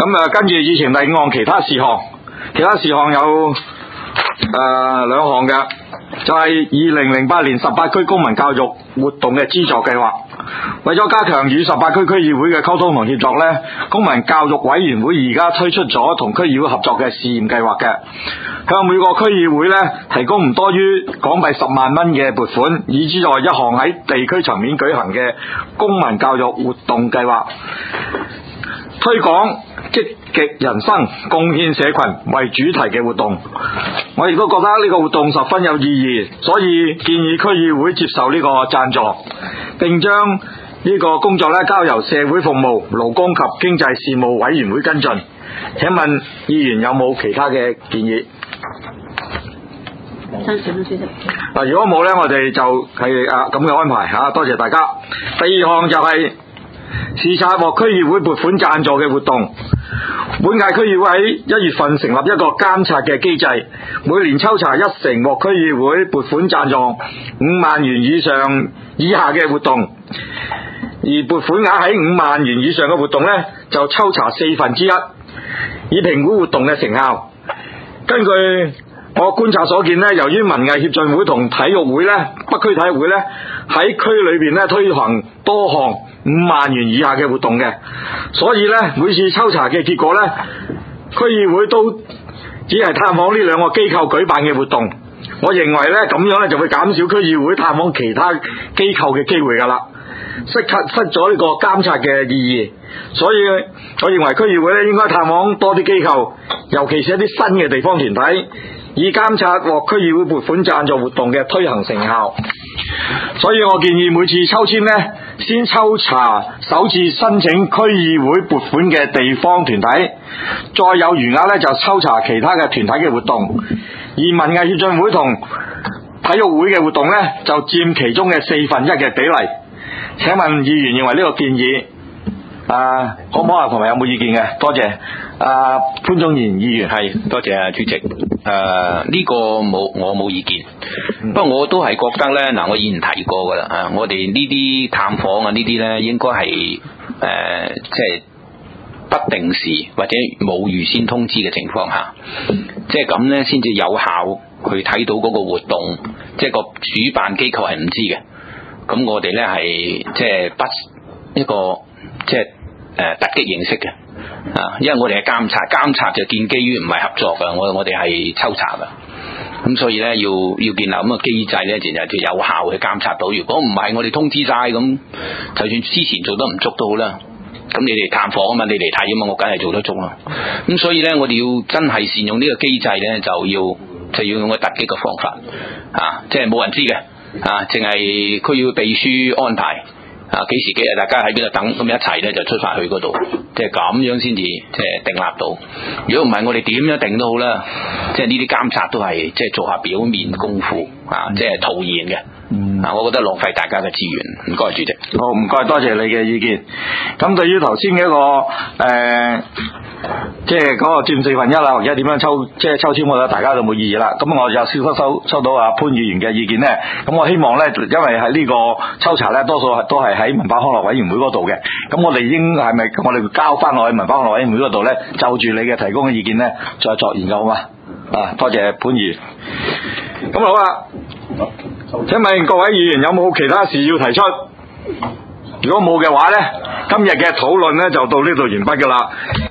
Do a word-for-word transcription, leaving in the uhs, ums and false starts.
咁啊，跟住議程第五項其他事項，其他事項有誒兩項嘅，就係二零零八年十八區公民教育活動嘅資助計劃。為咗加強與十八區區議會嘅溝通同協作呢，公民教育委員會而家推出咗同區議會合作嘅試驗計劃嘅，向每個區議會呢提供唔多於港幣十萬蚊嘅撥款，以資助一項喺地區層面舉行嘅公民教育活動計劃，推廣積極人生、貢獻社群為主題嘅活動。我亦都覺得呢個活動十分有意義，所以建議區議會接受呢個贊助，並將呢個工作咧交由社會服務、勞工及經濟事務委員會跟進。請問議員有冇其他嘅建議？嗱，如果冇呢，我哋就係啊咁嘅安排嚇，多謝大家。第二項就係視察獲區議會撥款贊助嘅活動。本屆區議會喺一月份成立一個監察嘅機制，每年抽查一成獲區議會撥款贊助五萬元以上以下嘅活動，而撥款額喺五萬元以上嘅活動呢，就抽查四分之一，以評估活動嘅成效。根據我觀察所見呢，由於文藝協進會同體育會呢，北區體育會呢，喺區裏邊呢推行多項五萬元以下嘅活動嘅，所以呢，每次抽查嘅結果呢，區議會都只係探訪呢兩個機構舉辦嘅活動。我認為呢，咁樣呢就會減少區議會探訪其他機構嘅機會噶啦，失失咗呢個監察嘅意義。所以我認為區議會呢應該探訪多啲機構，尤其是一啲新嘅地方團體，以監察獲區議會撥款贊助活動嘅推行成效。所以我建議每次抽籤呢，先抽查首次申請區議會撥款嘅地方團體，再有餘額呢就抽查其他嘅團體嘅活動，而文藝協進會同體育會嘅活動呢，就佔其中嘅四分一嘅比例。請問議員認為呢個建議啊可唔可行，同埋有冇意見嘅？多謝。啊潘宗賢議員。 係，多謝啊主席。誒、呃、呢、這個冇我冇意見，嗯、不過我都係覺得咧，嗱我以前提過噶啦，啊我哋呢啲探訪啊呢啲咧應該係誒即係不定時或者冇預先通知嘅情況下，即係咁咧先至有效去睇到嗰個活動，即係個主辦機構係唔知嘅，咁我哋咧係即係不一個即係誒突擊形式嘅。啊，因為我哋係監察，監察就建基於唔係合作噶，我我哋係抽查噶，咁所以咧要要建立咁嘅機制咧，就就有效去監察到。如果唔係，我哋通知晒咁，就算之前做得唔足都好啦。咁你哋探訪啊嘛，你嚟睇啊嘛，我梗係做得足啦。咁所以咧，我哋要真係善用呢個機制咧，就要就要用個突擊嘅方法啊，即係冇人知嘅啊，淨係區議會秘書安排。啊！幾時幾日大家喺邊度等，咁一齊咧就出發去嗰度，即係咁樣先至即係定立到。如果唔係，我哋點樣定都好啦，即係呢啲監察都係即係做下表面功夫啊，即係徒然嘅。嗯，啊，我覺得浪費大家嘅資源。唔該，主席。 好，唔該，多謝你嘅意見。咁對於頭先嘅一個誒、呃，即係嗰個佔四分一啦，或者點樣抽，即係抽籤嗰度，大家都冇異議啦。咁我就收收收到阿潘議員嘅意見咧。咁我希望咧，因為喺呢個抽查咧，多數係都係喺文化康樂委員會嗰度嘅。咁我哋應係咪我哋交翻落去文化康樂委員會嗰度咧，就住你嘅提供嘅意見咧，再作研究好嘛？啊，多謝潘議員。咁好啦。請問各位議員有冇其他事要提出？如果冇嘅話呢，今日嘅討論呢就到呢度完畢㗎啦。